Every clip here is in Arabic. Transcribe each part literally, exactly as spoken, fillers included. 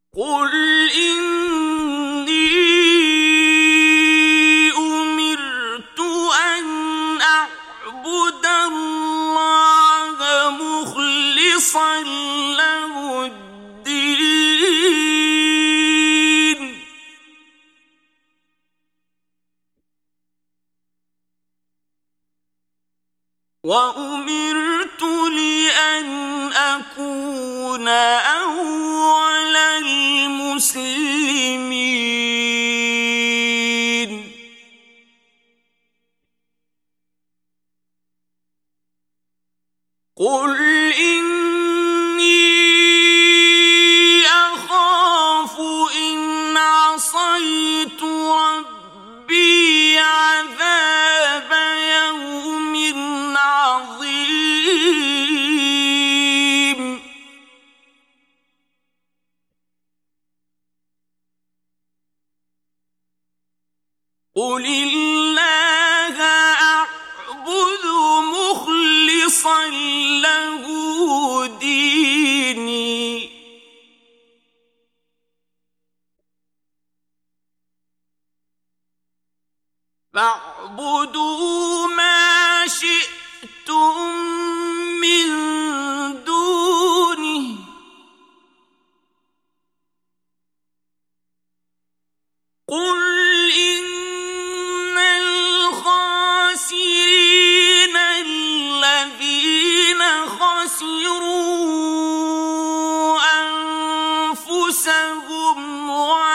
قل إني أمرت أن أعبد الله مخلصا له الدين وأمرت لأن أكون أول المسلمين قل إني أخاف إن عصيت ربي عذاب يوم عظيم قل الله أعبد مخلصا له ديني فاعبدوا ما شئتم من دونه قل إن الخاسرين الذين خسروا أنفسهم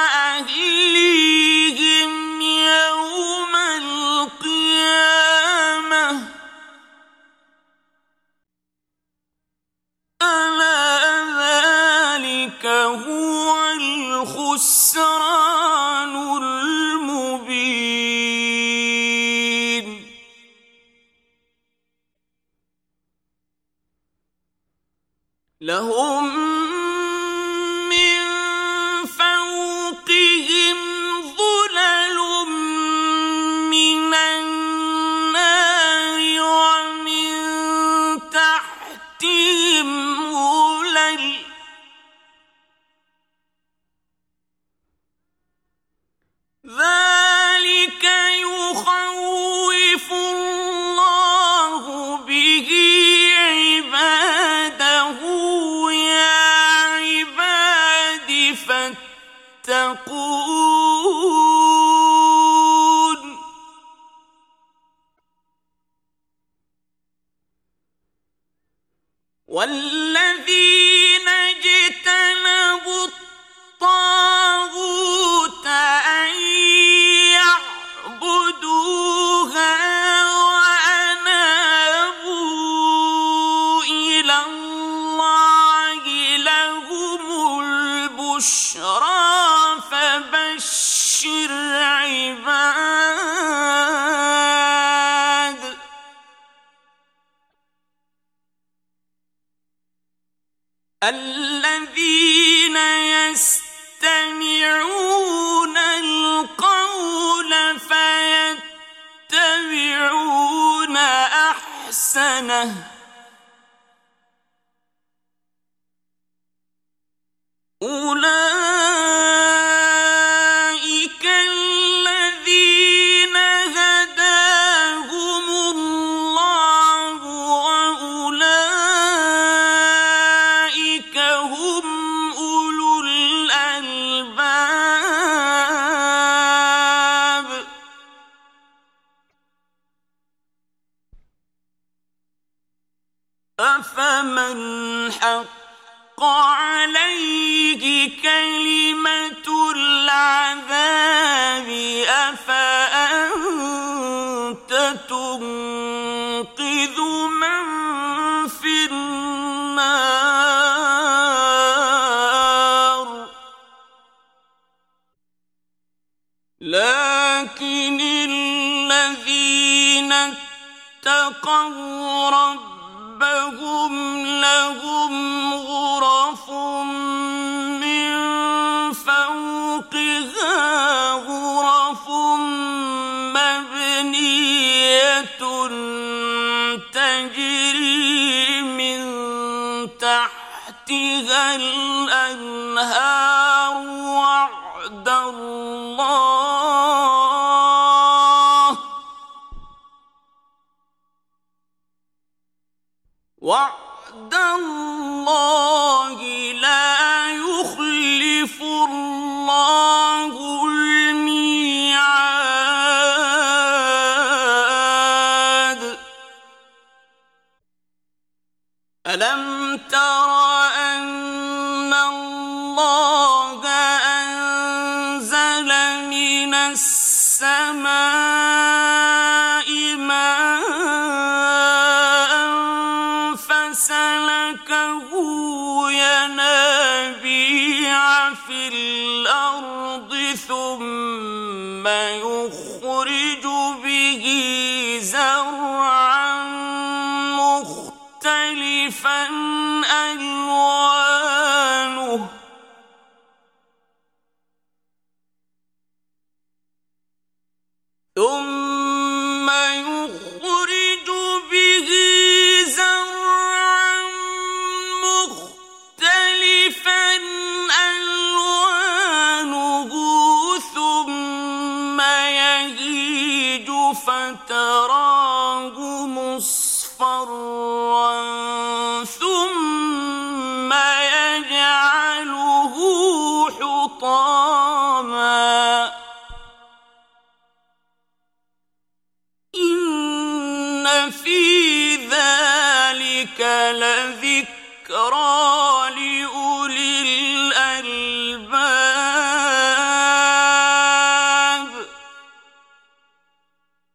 وأهليهم يوم القيامة ألا ذلك هو الخسران المبين لهم من فوقهم ظلل من النار ومن تحتهم ظلل ذلك يخوف الله به عباده يا عباد فاتقون والذين اجتنبوا الطاغوت أن يعبدوها وأنابوا إلى الله لهم البشرى فبشر عباد الذين يستمعون القول فيتبعون أحسنه أولئك الذين هداهم الله وأولئك هم أولو الألباب أفمن حق عليه كلمة العذاب أفأنت تنقذ من في النار لكن الذين اتقوا ربهم لهم غرف من فوقها غرف مبنية تجري من تحتها الأنهار الله لا يخلف الله الميعاد ألم تر أن الله أنزل من السماء ماء فسلكه ينابيع في الأرض ثم يخرج به زرعا مختلفا ألوانه ثم يخرج به زرعا مختلفا ألوانه ثم يهيج فتراه مصفرا ثم يجعله حطاما إن في ذلك لذكرى